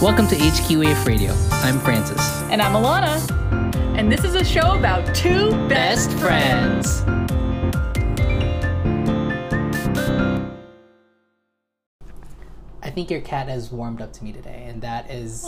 Welcome to HQAF Radio. I'm Francis. And I'm Alana. And this is a show about two best friends. I think your cat has warmed up to me today, and that's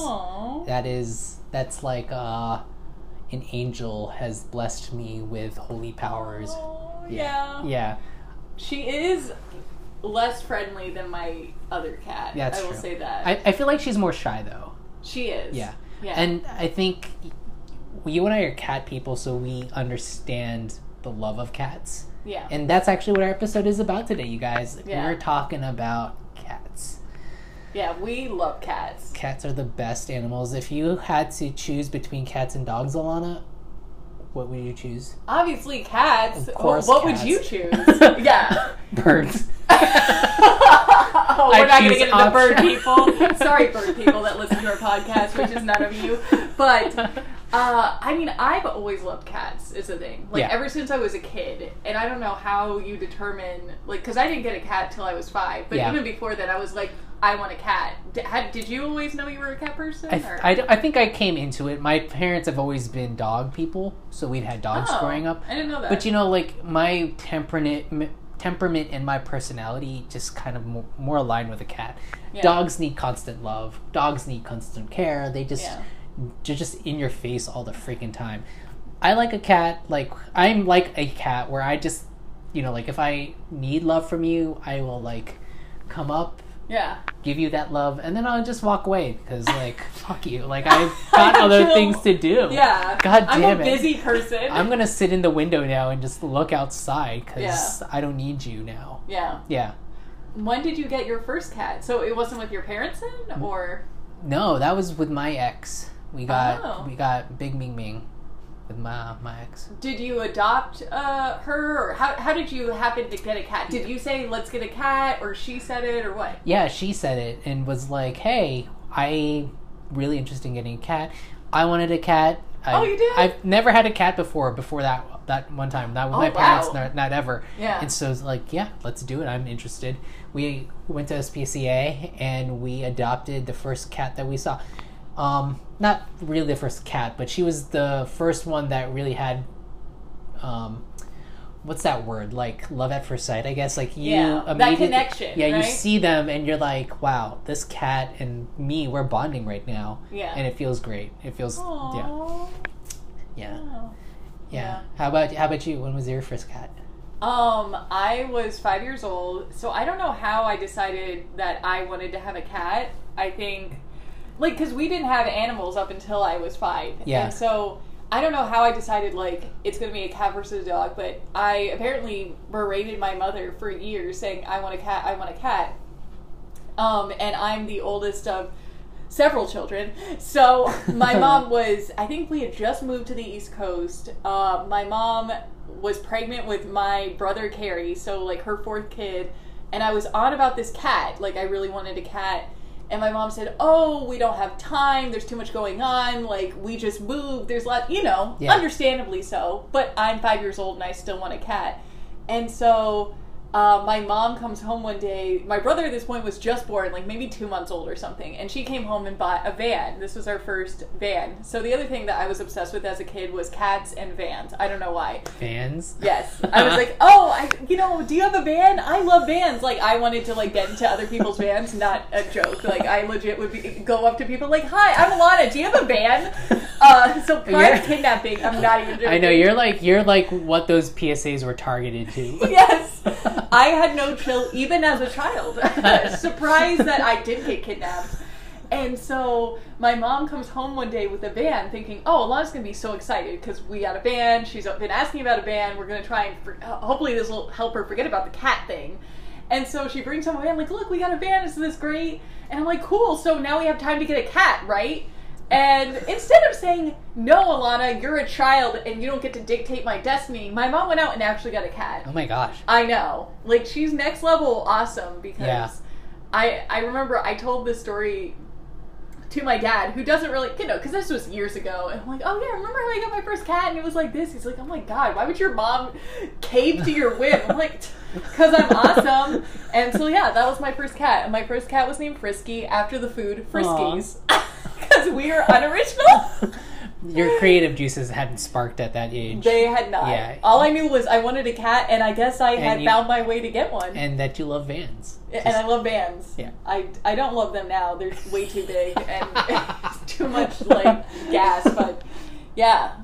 like an angel has blessed me with holy powers. Aww, Yeah. She is less friendly than my other cat. That's I will true. say that. I feel like she's more shy though. She is. Yeah. Yeah. And I think you and I are cat people, so we understand the love of cats. Yeah. And that's actually what our episode is about today, you guys. Yeah. We're talking about cats. Yeah, we love cats. Cats are the best animals. If you had to choose between cats and dogs, Alana, what would you choose? Obviously cats. Of course, what cats. would you choose? Yeah. Birds. Oh, we're not going to choose get into bird option. people. Sorry, bird people that listen to our podcast, which is none of you. But, I mean, I've always loved cats, is the thing. Like, Yeah. ever since I was a kid. And I don't know how you determine, like, because I didn't get a cat till I was 5. But Yeah. even before that, I was like, I want a cat. Did you always know you were a cat person? I think I came into it. My parents have always been dog people, so we'd had dogs growing up. I didn't know that. But, you know, like, my temperament and my personality just kind of more aligned with a cat. Yeah. Dogs need constant love. Dogs need constant care. They're just in your face all the freaking time. I like a cat. Like, I'm like a cat where I just, you know, like, if I need love from you, I will, like, come up, Yeah. give you that love, and then I'll just walk away because, like, fuck you. Like, I've got other things to do. Yeah. God damn I'm a it. busy person. I'm gonna sit in the window now and just look outside because Yeah. I don't need you now. Yeah. Yeah. When did you get your first cat? So it wasn't with your parents then, or? No, that was with my ex. We got Oh. Big Ming Ming with my ex. Did you adopt her, or how did you happen to get a cat? Did you say, let's get a cat, or she said it, or what? Yeah, she said it and was like, "Hey, I really interested in getting a cat. I wanted a cat. You did? I've never had a cat before that one time. Not with my parents, not ever. Yeah. And so it's like, yeah, let's do it. I'm interested. We went to SPCA and we adopted the first cat that we saw. Not really the first cat, but she was the first one that really had, what's that word? Like love at first sight, I guess. Like you that immediately- connection. Yeah, right? you see them and you're like, wow, this cat and me, we're bonding right now. Yeah. And it feels great. It feels Aww. yeah. Oh. Yeah. How about you? When was your first cat? I was 5 years old, so I don't know how I decided that I wanted to have a cat. I think, like, because we didn't have animals up until I was 5. Yeah. And so I don't know how I decided, like, it's going to be a cat versus a dog, but I apparently berated my mother for years saying, I want a cat, I want a cat. And I'm the oldest of several children. So my mom was, I think we had just moved to the East Coast. My mom was pregnant with my brother Carrie, so like her 4th kid, and I was on about this cat, like I really wanted a cat, and my mom said, oh, we don't have time, there's too much going on, like we just moved, there's a lot, understandably so, but I'm 5 years old and I still want a cat. And so my mom comes home one day. My brother at this point was just born, like maybe 2 months old or something. And she came home and bought a van. This was our first van. So the other thing that I was obsessed with as a kid was cats and vans. I don't know why. Vans? Yes. I was like, oh, do you have a van? I love vans. Like, I wanted to, like, get into other people's vans. Not a joke. Like, I legit would go up to people like, hi, I'm Alana. Do you have a van? So prior to kidnapping, I'm not even joking. I know, you're like what those PSAs were targeted to. Yes. I had no chill even as a child. Surprised that I did get kidnapped. And so my mom comes home one day with a van thinking, oh, Alana's going to be so excited because we got a van. She's been asking about a van. We're going to try and hopefully this will help her forget about the cat thing. And so she brings home a van, like, look, we got a van. Isn't this great? And I'm like, cool. So now we have time to get a cat, right? And instead of saying, no, Alana, you're a child and you don't get to dictate my destiny, my mom went out and actually got a cat. Oh my gosh. I know. Like, she's next level awesome because I remember I told this story to my dad, who doesn't really, because this was years ago, and I'm like, oh yeah, remember how I got my first cat and it was like this? He's like, oh my god, why would your mom cave to your whim? I'm like, because I'm awesome. And so yeah, that was my first cat, and my first cat was named Frisky after the food Friskies, because we are unoriginal. Your creative juices hadn't sparked at that age. They had not. Yeah. All I knew was I wanted a cat, and I guess I had found my way to get one. And that you love Vans. And I love Vans. Yeah. I don't love them now. They're way too big and it's too much like gas. But yeah.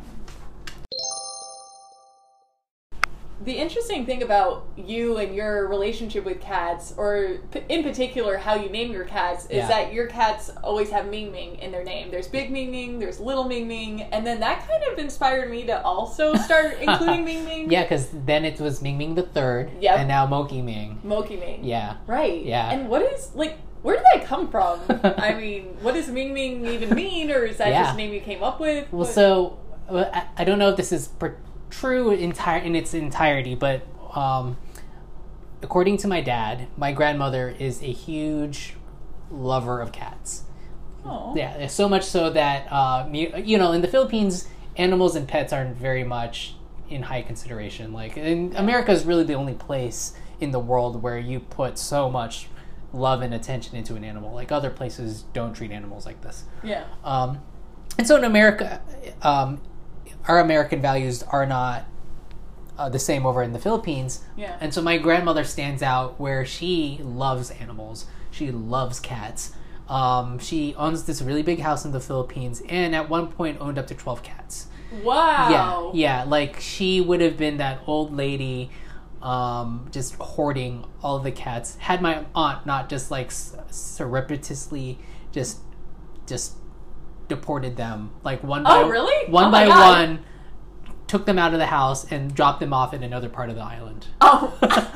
The interesting thing about you and your relationship with cats, or in particular how you name your cats, is that your cats always have Ming Ming in their name. There's Big Ming Ming, there's Little Ming Ming, and then that kind of inspired me to also start including Ming Ming. Yeah, because then it was Ming Ming the Third, and now Moki Ming. Moki Ming. Yeah. Right. Yeah. And what is, like, where did that come from? I mean, what does Ming Ming even mean, or is that just a name you came up with? Well, so, I don't know if this is true in its entirety, but according to my dad, my grandmother is a huge lover of cats. Oh. Yeah, so much so that in the Philippines, animals and pets aren't very much in high consideration. Like, America is really the only place in the world where you put so much love and attention into an animal. Like, other places don't treat animals like this. Yeah. And so in America, our American values are not the same over in the Philippines. Yeah. And so my grandmother stands out where she loves animals. She loves cats. She owns this really big house in the Philippines, and at one point owned up to 12 cats. Wow. Yeah. Like, she would have been that old lady just hoarding all of the cats. Had my aunt not just like surreptitiously just deported them, like one by one, took them out of the house and dropped them off in another part of the island. Oh.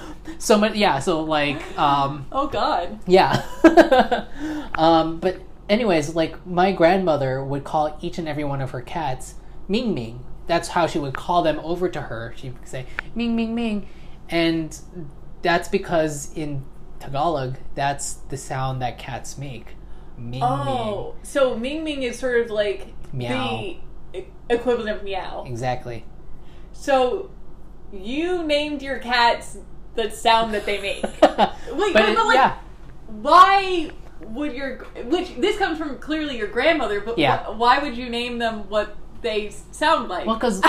Oh god. Yeah. But anyways, like, my grandmother would call each and every one of her cats Ming Ming. That's how she would call them over to her. She would say Ming Ming Ming, and that's because in Tagalog, that's the sound that cats make. Ming Ming. So Ming Ming is sort of like meow. The equivalent of meow. Exactly. So you named your cats the sound that they make. Why would this comes from clearly your grandmother, but why would you name them what they sound like? Well, because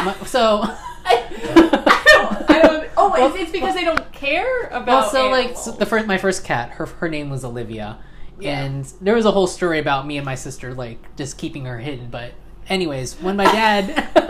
it's because they don't care about animals. My first cat, her name was Olivia. Yeah. And there was a whole story about me and my sister, like, just keeping her hidden. But anyways, when my dad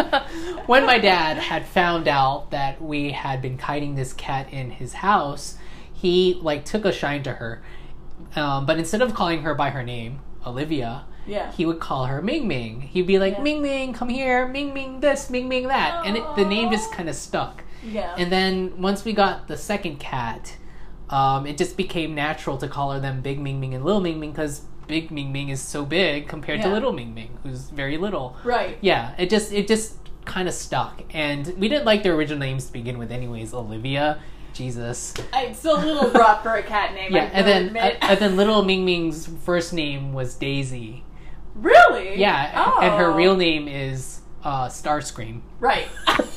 had found out that we had been kiting this cat in his house, he, like, took a shine to her. But instead of calling her by her name, Olivia, he would call her Ming Ming. He'd be like, Ming Ming, come here, Ming Ming this, Ming Ming that. And the name just kind of stuck. Yeah. And then once we got the second cat, it just became natural to call her them Big Ming Ming and Little Ming Ming, because Big Ming Ming is so big compared to Little Ming Ming, who's very little. Right. Yeah, it just kind of stuck. And we didn't like their original names to begin with anyways. Olivia, Jesus. It's a little rough for a cat name. Yeah, and then Little Ming Ming's first name was Daisy. Really? Yeah, and her real name is Starscream. Right.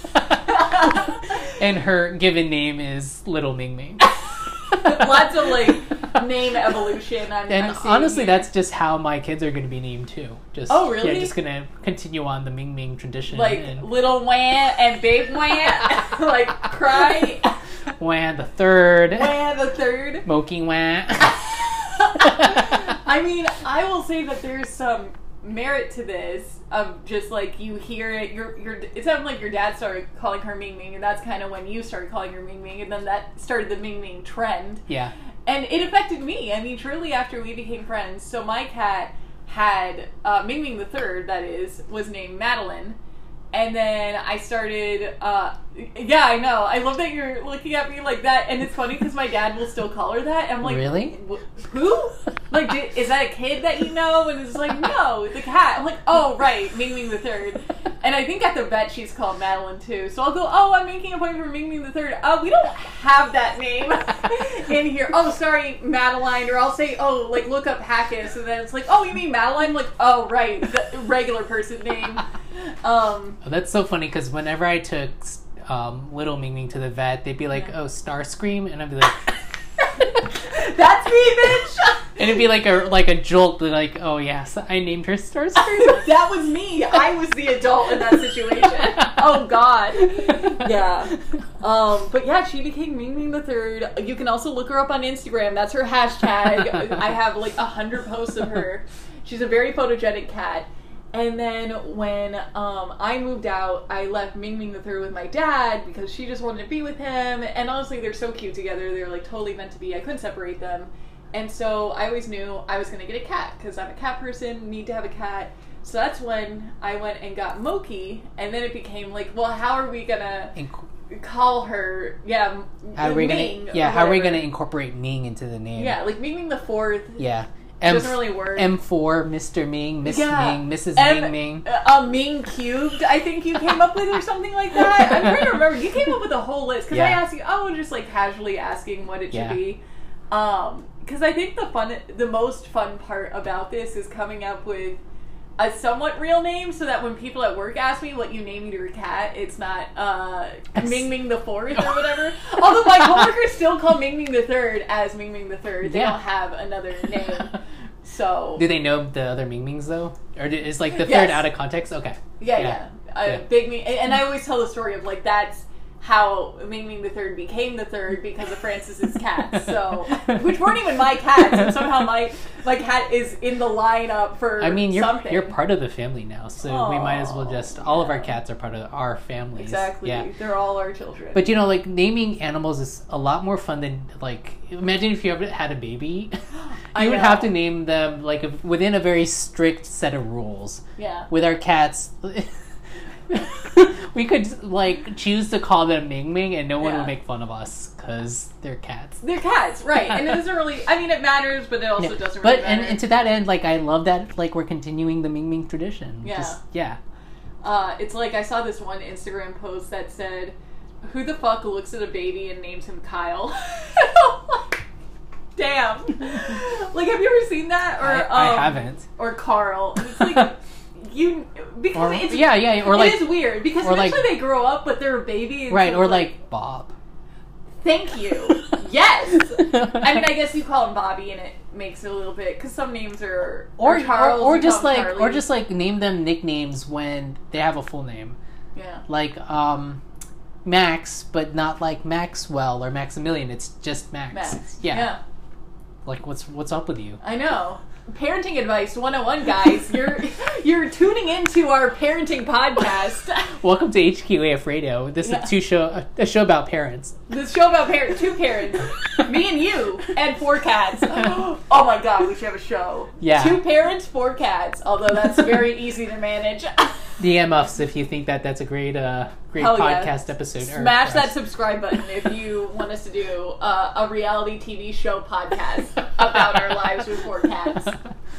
And her given name is Little Ming Ming. Lots of name evolution. I'm honestly, here. that's just how my kids are going to be named too. Really? Yeah, just going to continue on the Ming Ming tradition. Little Wan and Big Wan, Cry. Wan the Third. Wan the Third. Moki Wan. I mean, I will say that there's some merit to this. Of just you hear it, it sounded like your dad started calling her Ming Ming, and that's kind of when you started calling her Ming Ming, and then that started the Ming Ming trend. Yeah. And it affected me. I mean, truly, after we became friends. So my cat had Ming Ming the Third, that is, was named Madeline, And then I started, yeah, I know. I love that you're looking at me like that. And it's funny because my dad will still call her that. And I'm like, really? Who? Like, is that a kid that you know? And it's like, no, the cat. I'm like, oh, right, Ming Ming the Third. And I think at the vet she's called Madeline too. So I'll go, oh, I'm making a point for Ming Ming the Third. Oh, we don't have that name in here. Oh, sorry, Madeline. Or I'll say, oh, like, look up Hackus. And then it's like, oh, you mean Madeline? I'm like, oh, right, the regular person name. That's so funny because whenever I took little Ming Ming to the vet, they'd be like, oh, Starscream, and I'd be like, that's me, bitch. And it'd be like a joke, like, oh yes, I named her Starscream. That was me. I was the adult in that situation. Oh God. Yeah. But yeah, she became Ming Ming the Third. You can also look her up on Instagram. That's her hashtag. I have like 100 posts of her. She's a very photogenic cat. And then when I moved out, I left Ming Ming the Third with my dad because she just wanted to be with him. And honestly, they're so cute together. They're like totally meant to be. I couldn't separate them. And so I always knew I was going to get a cat because I'm a cat person, need to have a cat. So that's when I went and got Moki. And then it became like, well, how are we going to call her? Yeah, how are we going to incorporate Ming into the name? Yeah, like Ming Ming the Fourth. Yeah. Doesn't really work. M4, Mr. Ming, Miss Ming, Mrs. Ming Ming. Ming cubed, I think you came up with, or something like that. I'm trying to remember. You came up with a whole list because I asked you. I was just like casually asking what it should be. Because I think the most fun part about this is coming up with a somewhat real name, so that when people at work ask me what you named your cat, it's not Ming Ming the Fourth or whatever. Although my coworkers still call Ming Ming the Third as Ming Ming the Third. They don't have another name. So do they know the other Ming Mings though, or is like the third out of context? Okay. Yeah. Big Ming, and I always tell the story of like that's how Ming Ming the Third became the third because of Francis's cats. So, which weren't even my cats, and somehow my cat is in the lineup for. I mean, something. You're part of the family now, so we might as well just all of our cats are part of our families. Exactly, they're all our children. But you know, like naming animals is a lot more fun than like imagine if you ever had a baby. You would have to name them like within a very strict set of rules. Yeah. With our cats. We could like choose to call them Ming Ming and no one would make fun of us because they're cats. They're cats, right. And it doesn't really, I mean it matters, but it also doesn't really matter. And to that end, like I love that like we're continuing the Ming Ming tradition. It's like I saw this one Instagram post that said, who the fuck looks at a baby and names him Kyle? Damn. Like have you ever seen that? Or I haven't. Or Carl. And it's like or like it is weird because eventually they grow up, but they're a baby, right? So or like Bob. Thank you. Yes. I mean, I guess you call him Bobby, and it makes it a little bit because some names are Charles, or just like Charlie. Or just like name them nicknames when they have a full name. Yeah. Like Max, but not like Maxwell or Maximilian. It's just Max. Yeah. Like what's up with you? I know. Parenting advice 101, guys. You're tuning into our parenting podcast. Welcome to HQAF Radio. This is a show about parents. This show about two parents, me and you, and 4 cats. Oh my god, we should have a show. Yeah. 2 parents, 4 cats. Although that's very easy to manage. DM us if you think that's a great podcast episode. Smash that subscribe button if you want us to do a reality TV show podcast about our lives with 4 cats.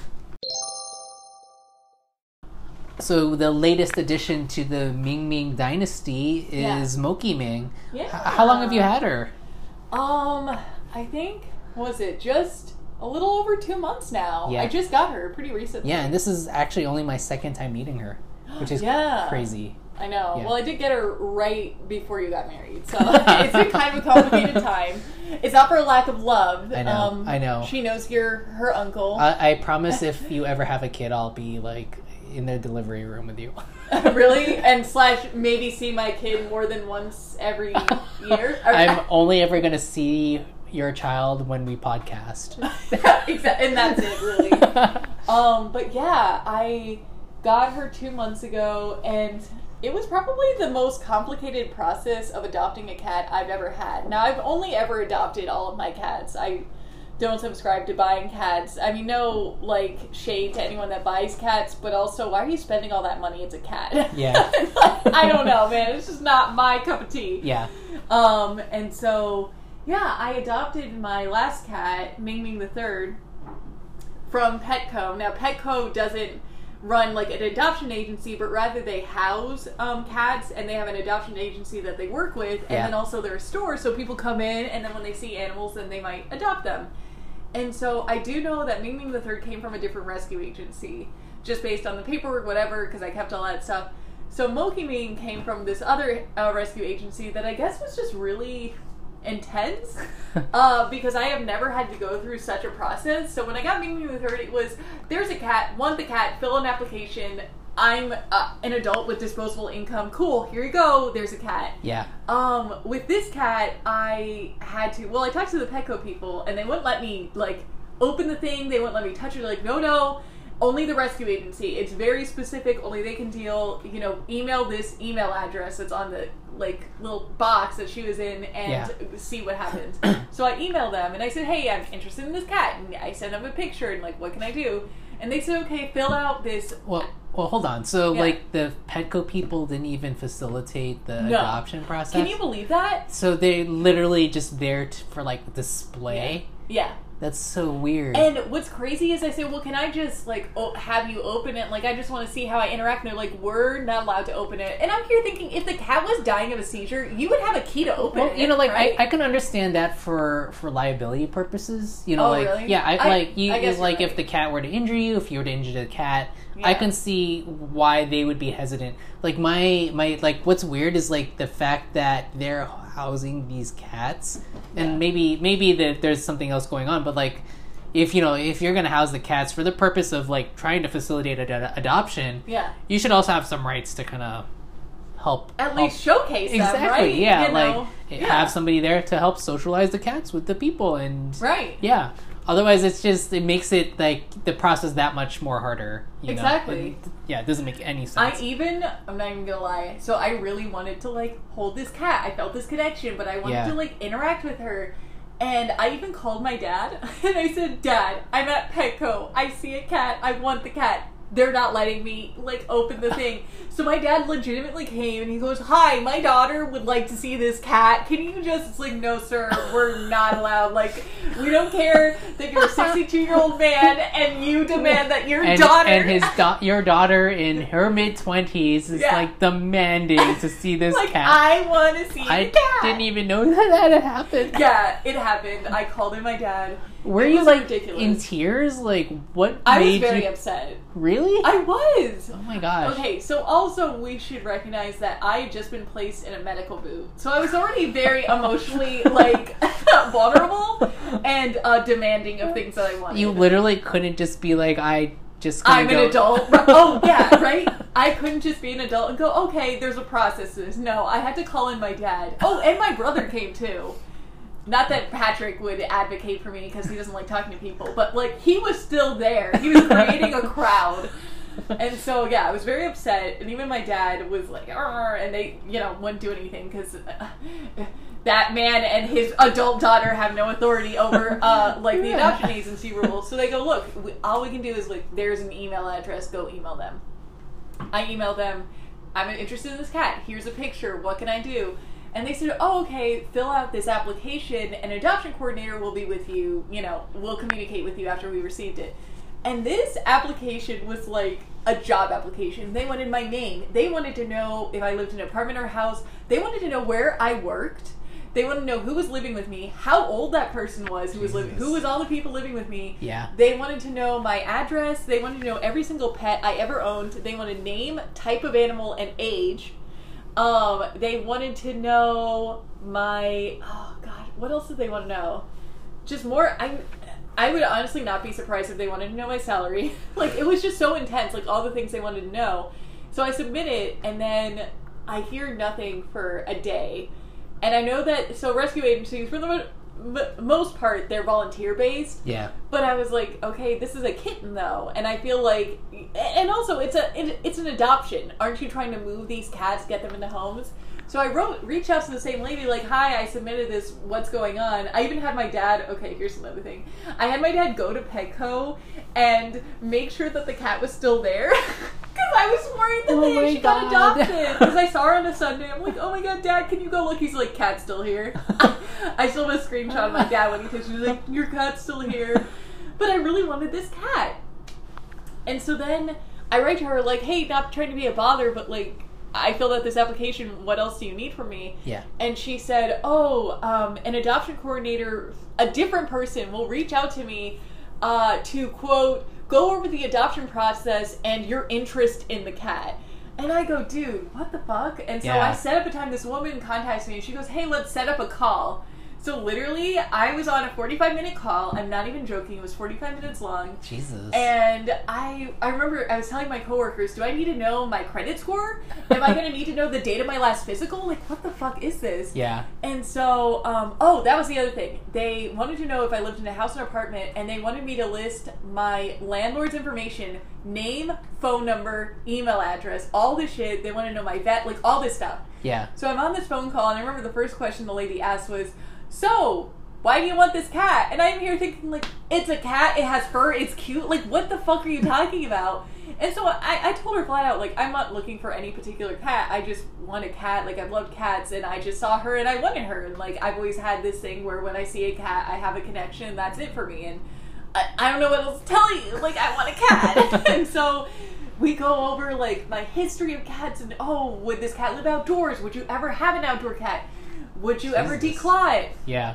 So the latest addition to the Ming Ming dynasty is Moki Ming. Yeah. How long have you had her? I think, was it just a little over 2 months now? Yeah. I just got her pretty recently. Yeah, and this is actually only my second time meeting her, which is crazy. I know. Yeah. Well, I did get her right before you got married, so it's been kind of a complicated time. It's not for a lack of love. I know. I know. She knows you're her uncle. I promise if you ever have a kid, I'll be like in the delivery room with you. Really? And / maybe see my kid more than once every year? I'm only ever going to see your child when we podcast. Exactly, and that's it, really. But yeah, I got her 2 months ago, and it was probably the most complicated process of adopting a cat I've ever had. Now, I've only ever adopted all of my cats. I don't subscribe to buying cats. I mean, no, like, shade to anyone that buys cats, but also, why are you spending all that money? It's a cat. Yeah. I don't know, man. It's just not my cup of tea. Yeah. And so, yeah, I adopted my last cat, Ming Ming the Third, from Petco. Now, Petco doesn't run like an adoption agency, but rather they house cats, and they have an adoption agency that they work with, and then also they're a store, so people come in, and then when they see animals, then they might adopt them. And so I do know that Ming Ming the Third came from a different rescue agency, just based on the paperwork, whatever, because I kept all that stuff. So Moki Ming came from this other rescue agency that I guess was just really intense, because I have never had to go through such a process. So when I got Ming Ming the Third, it was, there's a cat, want the cat, fill an application, I'm an adult with disposable income, cool, here you go, there's a cat. Yeah. With this cat, I had to, well, I talked to the Petco people, and they wouldn't let me, like, open the thing, they wouldn't let me touch it, like, no, only the rescue agency, it's very specific, only they can deal, you know, email this email address that's on the, like, little box that she was in, and see what happens. So I emailed them, and I said, hey, I'm interested in this cat, and I sent them a picture, and, like, what can I do? And they said, okay, fill out this... Well, hold on. So, like, the Petco people didn't even facilitate the adoption process? Can you believe that? So they're literally just there for, like, display? Yeah. That's so weird. And what's crazy is I say, well, can I just, like, have you open it? Like, I just want to see how I interact. And they're like, we're not allowed to open it. And I'm here thinking, if the cat was dying of a seizure, you would have a key to open it. You know, like, right? I can understand that for liability purposes. You know, Oh, like, really? yeah, I guess like, you're if the cat were to injure you, if you were to injure the cat, I can see why they would be hesitant. Like, my like, what's weird is, like, the fact that they're housing these cats, and maybe that there's something else going on, but, like, if you're gonna house the cats for the purpose of, like, trying to facilitate adoption, you should also have some rights to kind of help least showcase them, exactly, right? yeah, You know? have somebody there to help socialize the cats with the people, and yeah. Otherwise, it makes it, like, the process that much more harder. You exactly. know? It doesn't make any sense. I'm not even gonna lie. So I really wanted to, like, hold this cat. I felt this connection, but I wanted to, like, interact with her. And I even called my dad, and I said, Dad, I'm at Petco. I see a cat. I want the cat. They're not letting me, like, open the thing. So my dad legitimately came, and he goes, hi, my daughter would like to see this cat. Can you just, it's like, no, sir, we're not allowed. Like, we don't care that you're a 62-year-old man, and you demand that your daughter... And your daughter in her mid-20s is, like, demanding to see this like, cat. I want to see the cat. I didn't even know that had happened. Yeah, it happened. I called in my dad. Were you, like, ridiculous. In tears? Like, what I was very upset. Really? I was. Oh my gosh. Okay, so also we should recognize that I had just been placed in a medical boot. So I was already very emotionally, like, vulnerable and demanding of things that I wanted. You literally couldn't just be like, I'm an adult. Oh, yeah, right? I couldn't just be an adult and go, okay, there's a process to this. No, I had to call in my dad. Oh, and my brother came too. Not that Patrick would advocate for me because he doesn't like talking to people, but, like, he was still there. He was creating a crowd. And so, yeah, I was very upset. And even my dad was like, arr, and they, wouldn't do anything because that man and his adult daughter have no authority over, the adoption agency rules. So they go, look, all we can do is, like, there's an email address. Go email them. I emailed them. I'm interested in this cat. Here's a picture. What can I do? And they said, oh, okay, fill out this application. An adoption coordinator will be with you. We'll communicate with you after we received it. And this application was like a job application. They wanted my name. They wanted to know if I lived in an apartment or a house. They wanted to know where I worked. They wanted to know who was living with me, how old that person was, who was all the people living with me. Yeah. They wanted to know my address. They wanted to know every single pet I ever owned. They wanted name, type of animal, and age. They wanted to know what else did they want to know? Just more, I would honestly not be surprised if they wanted to know my salary. Like, it was just so intense, like, all the things they wanted to know. So I submit it, and then I hear nothing for a day. And I know that, so rescue agencies, for the most part, they're volunteer-based. Yeah. But I was like, okay, this is a kitten, though. And I feel like, and also, it's an adoption. Aren't you trying to move these cats, get them into homes? So I reached out to the same lady, like, hi, I submitted this, what's going on? I even had my dad, okay, here's another thing. I had my dad go to Petco and make sure that the cat was still there. Because I was worried that she got adopted. Because I saw her on a Sunday. I'm like, oh my god, Dad, can you go look? He's like, cat's still here. I still have a screenshot of my dad when he takes me. He's like, your cat's still here. But I really wanted this cat. And so then I write to her, like, hey, not trying to be a bother, but, like, I filled out this application. What else do you need from me? Yeah. And she said, oh, an adoption coordinator, a different person, will reach out to me to, quote, go over the adoption process and your interest in the cat. And I go, dude, what the fuck? And so I set up a time. This woman contacts me and she goes, hey, let's set up a call. So literally, I was on a 45-minute call. I'm not even joking. It was 45 minutes long. Jesus. And I remember I was telling my coworkers, do I need to know my credit score? Am I going to need to know the date of my last physical? Like, what the fuck is this? Yeah. And so, oh, that was the other thing. They wanted to know if I lived in a house or apartment, and they wanted me to list my landlord's information, name, phone number, email address, all this shit. They want to know my vet, like, all this stuff. Yeah. So I'm on this phone call, and I remember the first question the lady asked was, so, why do you want this cat? And I'm here thinking, like, it's a cat, it has fur, it's cute, like, what the fuck are you talking about? And so I told her flat out, like, I'm not looking for any particular cat, I just want a cat, like, I've loved cats, and I just saw her and I wanted her, and, like, I've always had this thing where when I see a cat, I have a connection, that's it for me, and I don't know what else to tell you, like, I want a cat. And so we go over, like, my history of cats, and, oh, would this cat live outdoors? Would you ever have an outdoor cat? Would you ever declaw it? Yeah.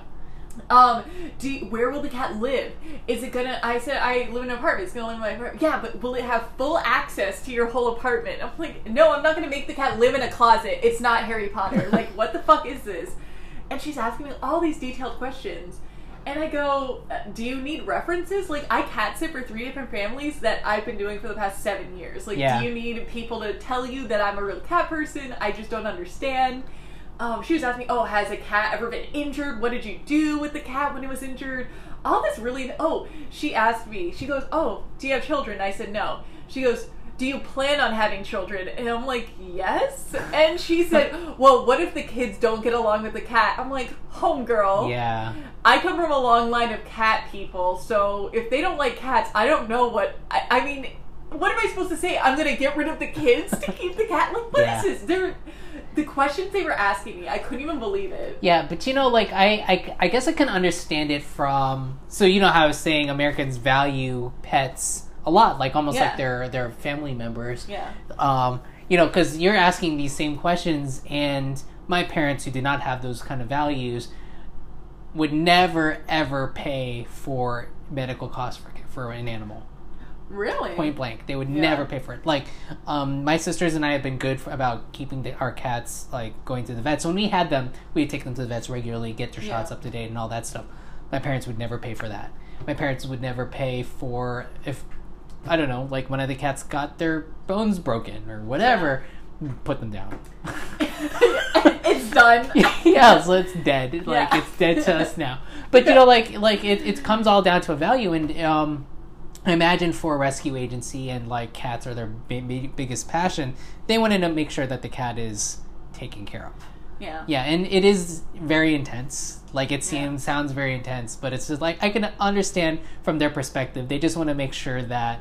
Where will the cat live? Is it gonna, I said I live in an apartment, it's gonna live in my apartment. Yeah, but will it have full access to your whole apartment? I'm like, no, I'm not gonna make the cat live in a closet. It's not Harry Potter. Like, what the fuck is this? And she's asking me all these detailed questions. And I go, do you need references? Like, I cat sit for 3 different families that I've been doing for the past 7 years. Like, do you need people to tell you that I'm a real cat person? I just don't understand. She was asking me, oh, has a cat ever been injured? What did you do with the cat when it was injured? All this really... Oh, she asked me, she goes, oh, do you have children? I said, no. She goes, do you plan on having children? And I'm like, yes. And she said, well, what if the kids don't get along with the cat? I'm like, homegirl. Yeah. I come from a long line of cat people, so if they don't like cats, I don't know what... I mean, what am I supposed to say? I'm going to get rid of the kids to keep the cat? Like, what is this? The questions they were asking me, I couldn't even believe it. Yeah, but you know, like, I guess I can understand it from... So, you know how I was saying Americans value pets a lot, like, almost like they're family members. Yeah. You know, because you're asking these same questions, and my parents, who did not have those kind of values, would never, ever pay for medical costs for an animal. Really? Point blank. They would never pay for it. Like, my sisters and I have been good about keeping our cats, like, going to the vet. So when we had them, we'd take them to the vets regularly, get their shots up to date and all that stuff. My parents would never pay for that. My parents would never pay for, if, I don't know, like, one of the cats got their bones broken or whatever, put them down. It's done. Yeah, so it's dead. Like, it's dead to us now. But, you know, like it comes all down to a value, and, I imagine for a rescue agency, and like cats are their biggest passion, they want to make sure that the cat is taken care of. Yeah. Yeah, and it is very intense. Like, it sounds very intense, but it's just like, I can understand from their perspective. They just want to make sure that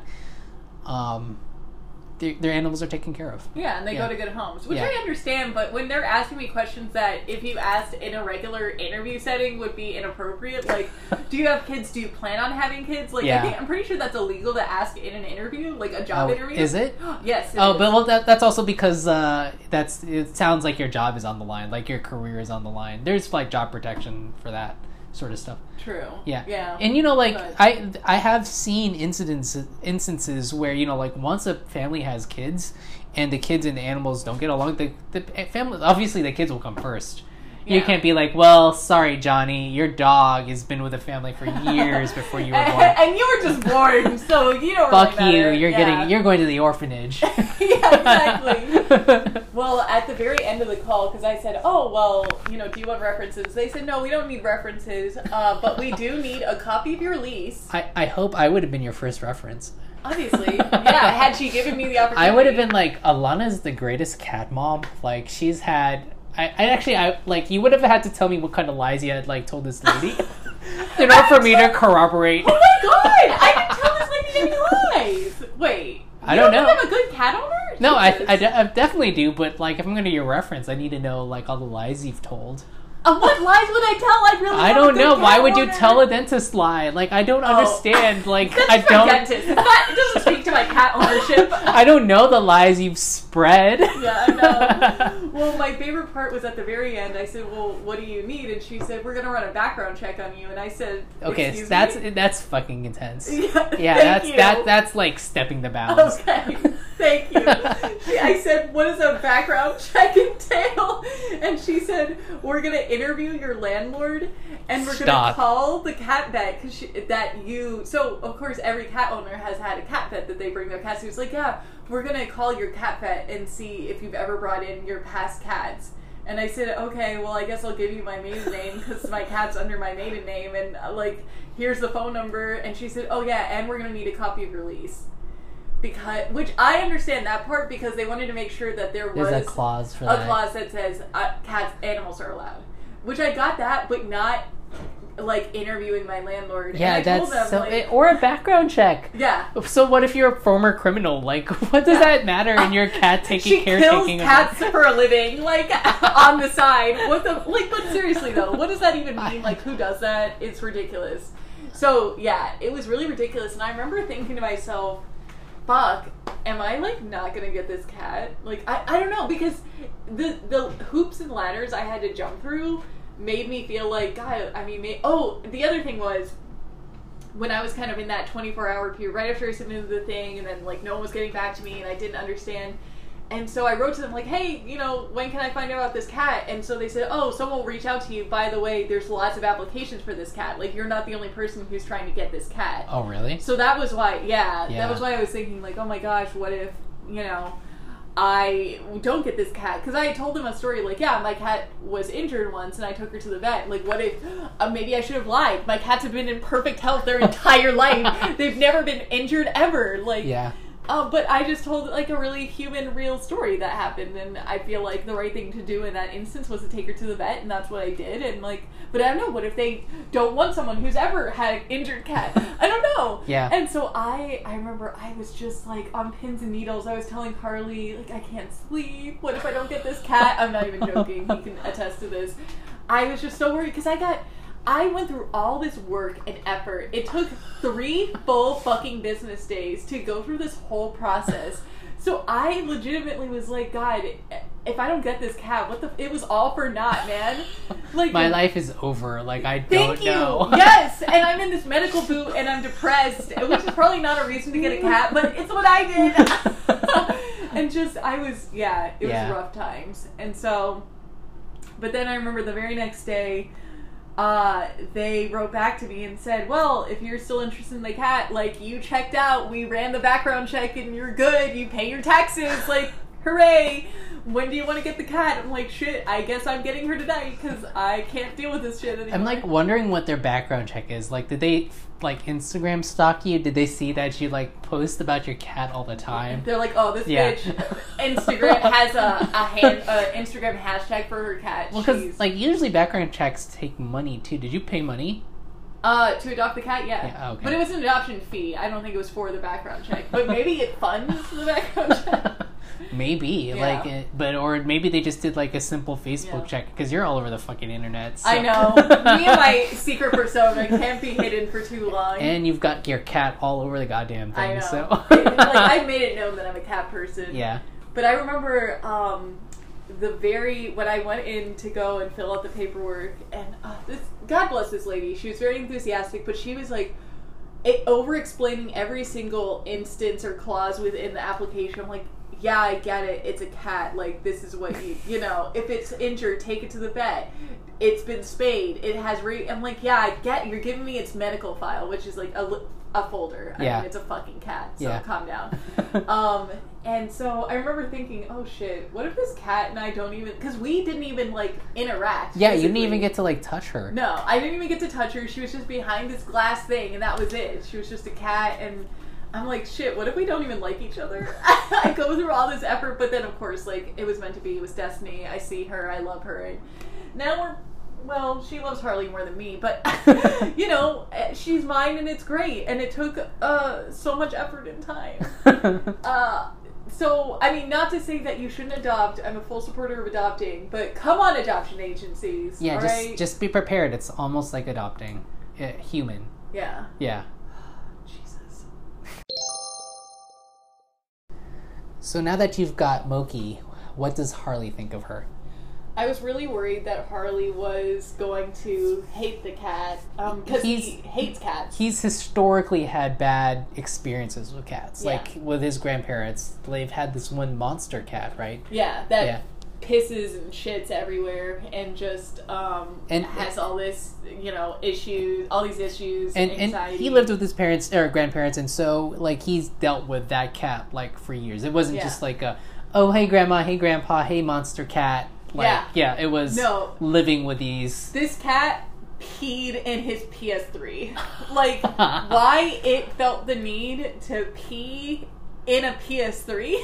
their animals are taken care of. Yeah, and they go to good homes, which I understand, but when they're asking me questions that if you asked in a regular interview setting would be inappropriate, like, do you have kids? Do you plan on having kids? Like, I'm pretty sure that's illegal to ask in an interview, like a job interview. Is it? Yes. But well, that's also because it sounds like your job is on the line, like your career is on the line. There's like job protection for that sort of stuff. True. Yeah. Yeah. And you know, like, I have seen instances where, you know, like, once a family has kids and the kids and the animals don't get along, the family, obviously the kids will come first. You can't be like, well, sorry, Johnny, your dog has been with the family for years before you were born. And you were just born, so you don't Fuck really you, matter. you're going to the orphanage. Exactly. Well, at the very end of the call, because I said, oh, well, you know, do you want references? They said, no, we don't need references, but we do need a copy of your lease. I hope I would have been your first reference. Obviously. Yeah, had she given me the opportunity. I would have been like, Alana's the greatest cat mom. Like, she's had I actually, like, you would have had to tell me what kind of lies you had, like, told this lady in order for me to corroborate. Oh my god! I didn't tell this lady any lies! Wait. I don't know. You have a good cat owner? No, I definitely do, but, like, if I'm going to your reference, I need to know, like, all the lies you've told. What lies would I tell? I don't know. Why would you tell a dentist lie? Like, I don't understand. Like, I don't. Dentist. It doesn't speak to my cat ownership. I don't know the lies you've spread. Yeah, I know. Well, my favorite part was at the very end. I said, "Well, what do you need?" And she said, "We're gonna run a background check on you." And I said, "Okay, so that's fucking intense." Yeah, that's like stepping the bounds. Okay, thank you. I said, "What does a background check entail?" And she said, "We're gonna interview your landlord, and we're gonna call the cat vet So of course, every cat owner has had a cat vet that they bring their cats to. It's like, yeah, we're gonna call your cat vet and see if you've ever brought in your past cats." And I said, "Okay, well, I guess I'll give you my maiden name because my cat's under my maiden name, and like, here's the phone number." And she said, "Oh yeah, and we're gonna need a copy of your lease." Which I understand that part because they wanted to make sure that there's a clause for that. A clause that says animals are allowed. Which I got that, but not like interviewing my landlord. Yeah, and I told them, so. Or a background check. Yeah. So what if you're a former criminal? Like, what does that matter in your cat caretaking? She kills cats for a living, like on the side. But seriously though, what does that even mean? Like, who does that? It's ridiculous. So yeah, it was really ridiculous, and I remember thinking to myself, fuck, am I like not gonna get this cat? Like, I don't know, because the hoops and ladders I had to jump through made me feel like, God, I mean, the other thing was, when I was kind of in that 24-hour period, right after I submitted the thing, and then like no one was getting back to me, and I didn't understand, and so I wrote to them like, hey, when can I find out about this cat? And so they said, oh, someone will reach out to you. By the way, there's lots of applications for this cat. Like, you're not the only person who's trying to get this cat. Oh, really? So that was why, that was why I was thinking, like, oh my gosh, what if, I don't get this cat? Because I had told them a story, like, yeah, my cat was injured once and I took her to the vet. Like, what if, maybe I should have lied. My cats have been in perfect health their entire life. They've never been injured ever. Like, yeah. But I just told like a really human, real story that happened, and I feel like the right thing to do in that instance was to take her to the vet, and that's what I did. And like, but I don't know. What if they don't want someone who's ever had an injured cat? I don't know. Yeah. And so I remember I was just like on pins and needles. I was telling Carly, like, I can't sleep. What if I don't get this cat? I'm not even joking. He can attest to this. I was just so worried because I went through all this work and effort. It took 3 full fucking business days to go through this whole process. So I legitimately was like, God, if I don't get this cat, it was all for naught, man. Like, my life is over. Like, I don't know. Yes, and I'm in this medical boot and I'm depressed, which is probably not a reason to get a cat, but it's what I did. And just, it was rough times. And so, but then I remember the very next day, they wrote back to me and said, well, if you're still interested in the cat, like, you checked out, we ran the background check and you're good, you pay your taxes, like, hooray, when do you want to get the cat? I'm like, shit, I guess I'm getting her tonight because I can't deal with this shit anymore. I'm like wondering what their background check is. Like, did they like Instagram stalk you? Did they see that you like post about your cat all the time? They're like, oh, this bitch Instagram has a Instagram hashtag for her cat. Well, because like usually background checks take money too. Did you pay money? To adopt the cat, yeah. Okay. But it was an adoption fee. I don't think it was for the background check. But maybe it funds the background check. Maybe, or maybe they just did like a simple Facebook check because you're all over the fucking internet. So. I know. Me and my secret persona can't be hidden for too long. And you've got your cat all over the goddamn thing. I know. So. I've made it known that I'm a cat person. Yeah. But I remember when I went in to go and fill out the paperwork, and God bless this lady. She was very enthusiastic, but she was like over-explaining every single instance or clause within the application. I'm like, yeah, I get it. It's a cat. Like, this is what if it's injured, take it to the vet. It's been spayed. It has I'm like, yeah, I get you're giving me its medical file, which is like a folder. I mean, it's a fucking cat, so calm down. And so I remember thinking, oh shit, what if this cat and I don't even, because we didn't even like interact. Yeah, physically. You didn't even get to like touch her. No, I didn't even get to touch her. She was just behind this glass thing, and that was it. She was just a cat, and I'm like, shit, what if we don't even like each other? I go through all this effort, but then of course, like, it was meant to be, it was destiny. I see her, I love her, and now well, she loves Harley more than me, but, you know, she's mine and it's great, and it took so much effort and time. So, I mean, not to say that you shouldn't adopt. I'm a full supporter of adopting, but come on, adoption agencies. Yeah, all right? just be prepared. It's almost like adopting a human. Yeah. Yeah. Jesus. So now that you've got Moki, what does Harley think of her? I was really worried that Harley was going to hate the cat, because he hates cats. He's historically had bad experiences with cats. Yeah. Like, with his grandparents, they've had this one monster cat, right? Yeah, that pisses and shits everywhere and just has all this, you know, issues, all these issues, and anxiety. And he lived with his parents, or grandparents, and so, like, he's dealt with that cat, like, for years. It wasn't just like a, oh, hey, grandma, hey, grandpa, hey, monster cat. Like, it was living with these. This cat peed in his PS3. Like, why it felt the need to pee in a PS3?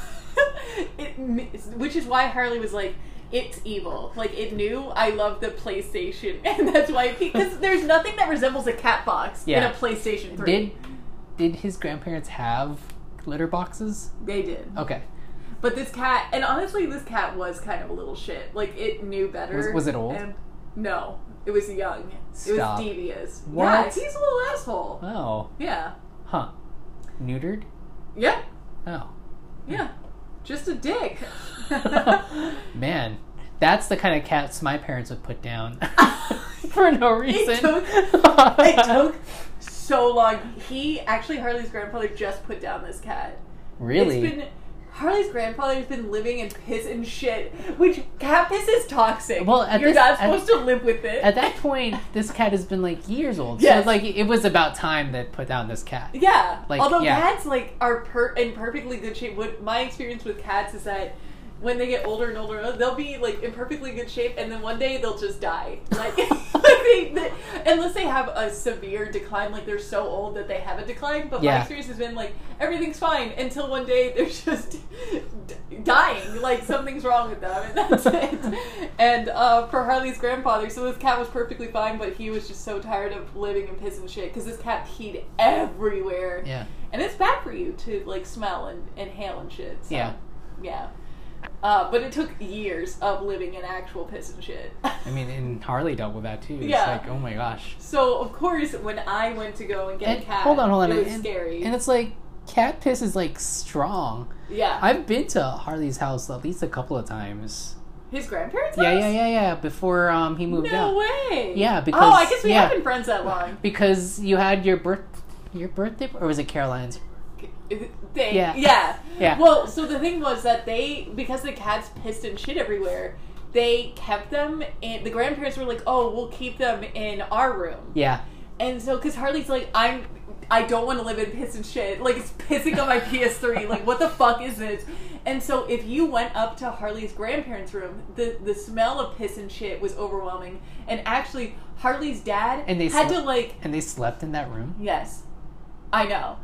Which is why Harley was like, it's evil. Like, it knew I love the PlayStation, and that's why it peed. Because there's nothing that resembles a cat box in a PlayStation 3. Did his grandparents have litter boxes? They did. Okay. But this cat, and honestly, this cat was kind of a little shit. Like, it knew better. Was it old? No, it was young. Stop. It was devious. What? Yeah, he's a little asshole. Oh. Yeah. Huh. Neutered? Yeah. Oh. Yeah. Just a dick. Man, that's the kind of cats my parents would put down for no reason. It took so long. Harley's grandfather just put down this cat. Really? Harley's grandfather's been living in piss and shit, which cat piss is toxic. Well, you're not supposed to live with it. At that point, this cat has been like years old. Yes. So like it was about time that put down this cat. Yeah. Like, although cats like are in perfectly good shape. What my experience with cats is that when they get older and older, they'll be like in perfectly good shape, and then one day they'll just die. Like, unless they have a severe decline, like they're so old that they have a decline. But my experience has been like everything's fine until one day they're just dying. Like something's wrong with them, and that's it. And for Harley's grandfather, so this cat was perfectly fine, but he was just so tired of living in piss and shit because this cat peed everywhere. Yeah. And it's bad for you to like smell and inhale and shit. So, yeah. Yeah. But it took years of living in actual piss and shit. I mean, and Harley dealt with that too. It's like, oh my gosh. So, of course, when I went to go and get a cat, hold on. it was scary. And it's like, cat piss is like strong. Yeah. I've been to Harley's house at least a couple of times. His grandparents' house? Yeah. Before he moved out. No way. Yeah, because... Oh, I guess we have been friends that long. Because you had your birthday, or was it Caroline's? Yeah. Well, so the thing was that because the cats pissed and shit everywhere, they kept them in. The grandparents were like, "Oh, we'll keep them in our room." Yeah. And so, because Harley's like, I don't want to live in piss and shit. Like, it's pissing on my PS3. Like, what the fuck is this? And so, if you went up to Harley's grandparents' room, the smell of piss and shit was overwhelming. And actually, Harley's dad And they slept in that room? Yes. I know.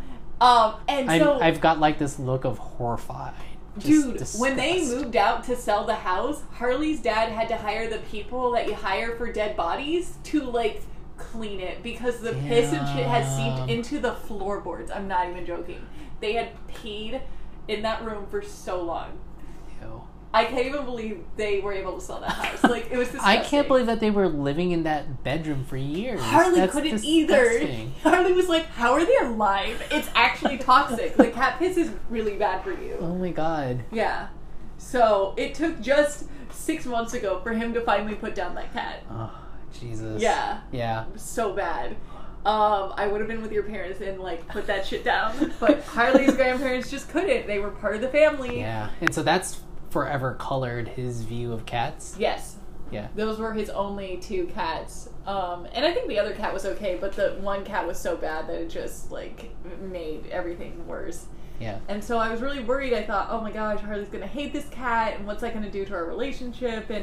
I've got like this look of horrified. Dude, when they moved out to sell the house, Harley's dad had to hire the people that you hire for dead bodies to like clean it because the piss and shit had seeped into the floorboards. I'm not even joking. They had peed in that room for so long. Ew. I can't even believe they were able to sell that house. Like, it was disgusting. I can't believe that they were living in that bedroom for years. Harley couldn't either. Harley was like, how are they alive? It's actually toxic. Like, cat piss is really bad for you. Oh my god. Yeah. So, it took just 6 months ago for him to finally put down that cat. Oh, Jesus. Yeah. Yeah. So bad. I would have been with your parents and, like, put that shit down. But Harley's grandparents just couldn't. They were part of the family. Yeah. And so that's forever colored his view of cats. Yes. Yeah. Those were his only 2 cats. And I think the other cat was okay, but the one cat was so bad that it just, like, made everything worse. Yeah. And so I was really worried. I thought, oh my gosh, Harley's going to hate this cat, and what's that going to do to our relationship? And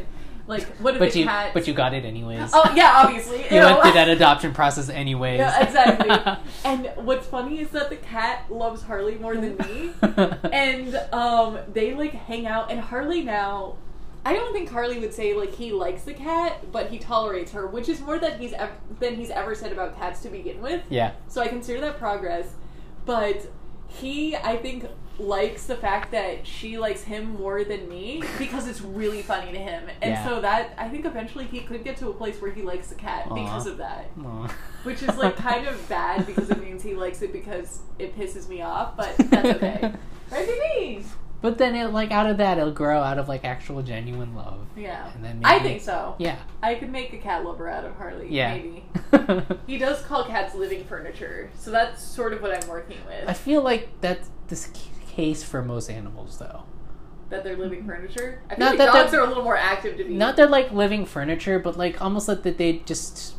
Like, what if the cat... But you got it anyways. Oh, yeah, obviously. You went through that adoption process anyways. Yeah, exactly. And what's funny is that the cat loves Harley more than me. And they, like, hang out. And Harley now... I don't think Harley would say, like, he likes the cat, but he tolerates her, which is more than he's ever said about cats to begin with. Yeah. So I consider that progress. But he, I think, likes the fact that she likes him more than me because it's really funny to him. And so that, I think eventually he could get to a place where he likes the cat because of that. Aww. Which is, like, kind of bad because it means he likes it because it pisses me off, but that's okay. Right, baby? But then, out of that, it'll grow out of, like, actual genuine love. Yeah. And then I think so. Yeah. I could make a cat lover out of Harley. Yeah. Maybe. He does call cats living furniture, so that's sort of what I'm working with. I feel like that's the case for most animals, though. That they're living furniture? I feel Not like that dogs are a little more active to be. Not they're, like, living furniture, but, like, almost like that they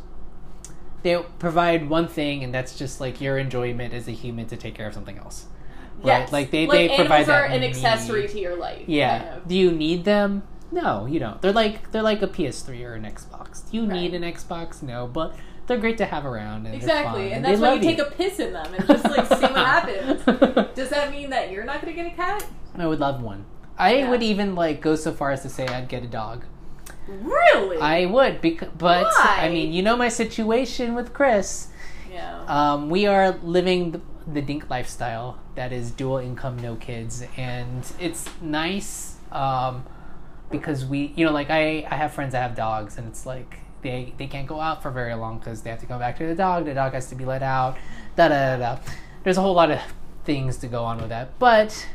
provide one thing, and that's just, like, your enjoyment as a human to take care of something else. Right? Yes. Like, they animals provide that are an accessory to your life. Yeah. Kind of. Do you need them? No, you don't. They're like a PS3 or an Xbox. Do you need an Xbox? No, but they're great to have around. And exactly, and that's why you take a piss in them and just, like, see what happens. Does that mean that you're not going to get a cat? I would love one. I would even, like, go so far as to say I'd get a dog. Really? I would, but why? I mean, you know my situation with Chris. Yeah. We are living the dink lifestyle. That is dual income, no kids, and it's nice because we, like, I have friends that have dogs, and it's like they can't go out for very long because they have to go back to the dog has to be let out, There's a whole lot of things to go on with that, but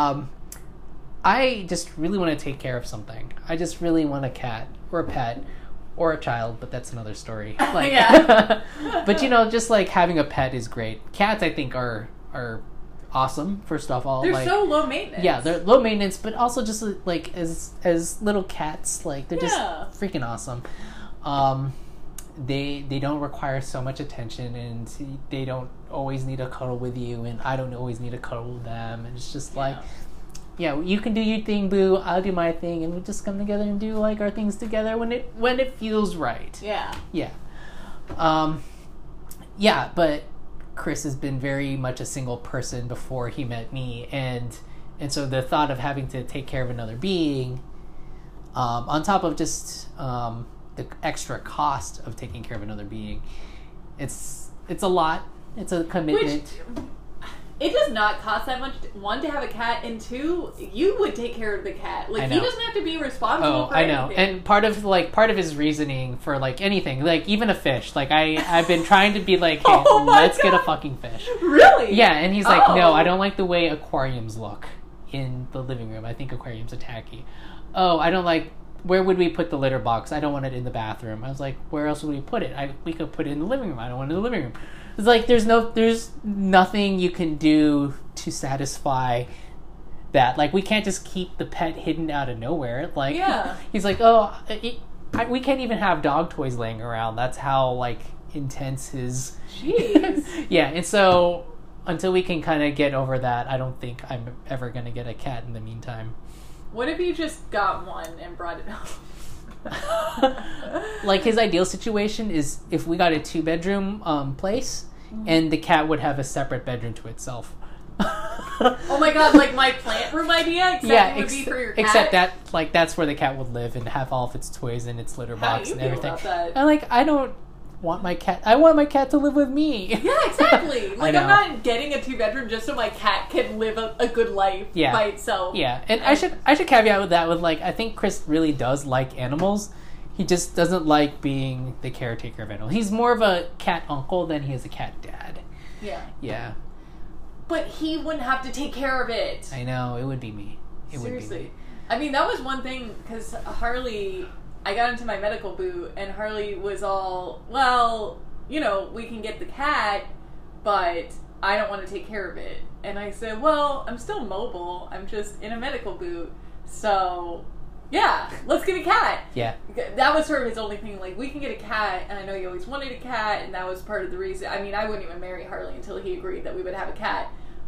I just really want to take care of something. I just really want a cat or a pet or a child, but that's another story. Like, but just like having a pet is great. Cats, I think, are awesome. First off, they're so low maintenance. Yeah, they're low maintenance, but also just like as little cats, like they're just freaking awesome. They don't require so much attention, and they don't always need a cuddle with you, and I don't always need a cuddle with them. And it's just like, you can do your thing, boo. I'll do my thing, and we just come together and do, like, our things together when it feels right. Yeah. Yeah. But Chris has been very much a single person before he met me, and so the thought of having to take care of another being, on top of just the extra cost of taking care of another being, it's a lot. It's a commitment. It does not cost that much, one, to have a cat, and two, you would take care of the cat. Like, he doesn't have to be responsible for anything. I know. And part of his reasoning for, like, anything, like, even a fish, like, I've been trying to be like, hey, let's get a fucking fish. Really? Yeah, and he's like, no, I don't like the way aquariums look in the living room. I think aquariums are tacky. Oh, I don't like, where would we put the litter box? I don't want it in the bathroom. I was like, where else would we put it? We could put it in the living room. I don't want it in the living room. It's like there's nothing you can do to satisfy that. Like, we can't just keep the pet hidden out of nowhere. Like, he's like, we can't even have dog toys laying around. That's how, like, intense his. Jeez. Yeah, and so until we can kind of get over that, I don't think I'm ever gonna get a cat in the meantime. What if you just got one and brought it home? Like, his ideal situation is if we got a 2-bedroom place, and the cat would have a separate bedroom to itself. Oh my god, like my plant room idea, except it would be for your cat? Except that, like, that's where the cat would live and have all of its toys and its litter box and everything. How do you feel about that? And, like, I don't want my cat. I want my cat to live with me. Yeah, exactly. Like, I'm not getting a 2-bedroom just so my cat can live a good life by itself. Yeah, and I should caveat with that with, like, I think Chris really does like animals. He just doesn't like being the caretaker of animals. He's more of a cat uncle than he is a cat dad. Yeah. Yeah. But he wouldn't have to take care of it. I know, it would be me. Seriously. I mean, that was one thing, because Harley, I got into my medical boot, and Harley was all, well, we can get the cat, but I don't want to take care of it. And I said, well, I'm still mobile. I'm just in a medical boot. So, yeah, let's get a cat. Yeah. That was sort of his only thing. Like, we can get a cat, and I know you always wanted a cat, and that was part of the reason. I mean, I wouldn't even marry Harley until he agreed that we would have a cat.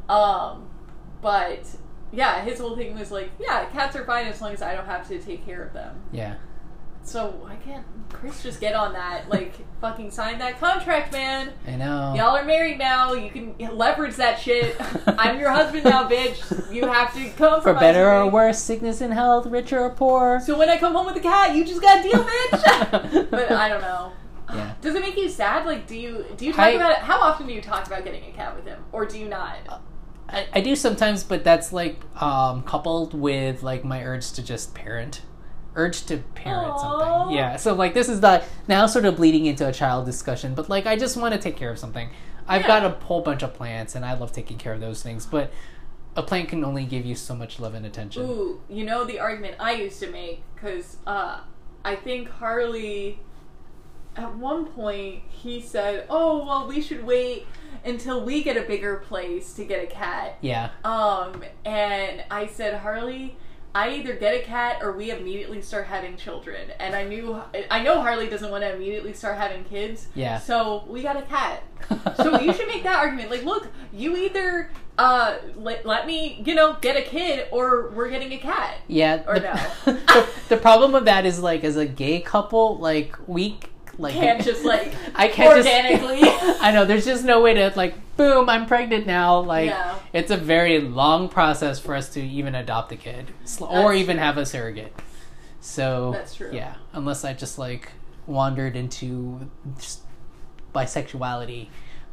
But, yeah, his whole thing was like, yeah, cats are fine as long as I don't have to take care of them. Yeah. So why can't Chris just get on that? Like, fucking sign that contract, man. I know. Y'all are married now. You can leverage that shit. I'm your husband now, bitch. You have to come For better or worse, sickness and health, richer or poor. So when I come home with a cat, you just gotta deal, bitch. But I don't know. Yeah. Does it make you sad? Like, do you talk about it? How often do you talk about getting a cat with him, or do you not? I do sometimes, but that's like coupled with like my urge to just parent. Urge to parent Aww. something. Yeah. So like this is now sort of bleeding into a child discussion, but like I just want to take care of something. I've got a whole bunch of plants and I love taking care of those things, but a plant can only give you so much love and attention. Ooh, you know the argument I used to make, because I think Harley, at one point, he said, oh, well, we should wait until we get a bigger place to get a cat. Yeah. And I said, Harley, I either get a cat or we immediately start having children. And I know Harley doesn't want to immediately start having kids. Yeah. So we got a cat. So you should make that argument. Like, look, you either let me, get a kid or we're getting a cat. Yeah. Or no. The problem with that is like as a gay couple, like we can't just like I can't organically. I know there's just no way to like boom, I'm pregnant now. Like it's a very long process for us to even adopt a kid or even have a surrogate. So that's true. Yeah, unless I just like wandered into just bisexuality.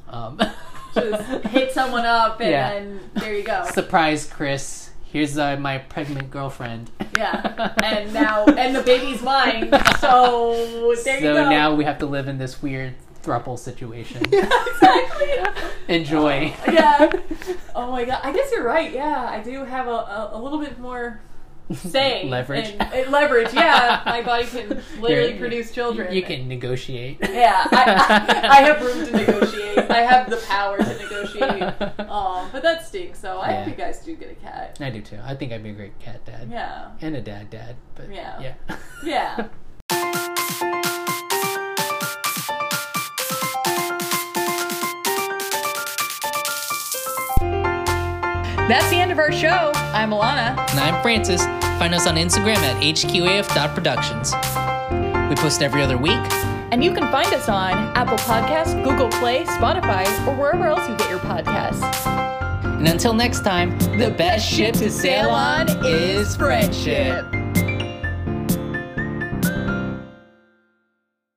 Just hit someone up and then there you go. Surprise, Chris. Here's my pregnant girlfriend. Yeah, and the baby's mine. So there you go. So now we have to live in this weird throuple situation. Yeah, exactly. Enjoy. Yeah. Oh my god. I guess you're right. Yeah, I do have a little bit more say. Leverage. Leverage. Yeah, my body can literally produce children. You can negotiate. Yeah, I have room to negotiate. I have the power to negotiate. But that stinks. So I hope you guys do get a cat. I do too. I think I'd be a great cat dad. Yeah. And a dad. But yeah. Yeah. That's the end of our show. I'm Alana. And I'm Francis. Find us on Instagram at hqaf.productions. We post every other week. And you can find us on Apple Podcasts, Google Play, Spotify, or wherever else you get your podcasts. And until next time, the best ship to sail on is friendship.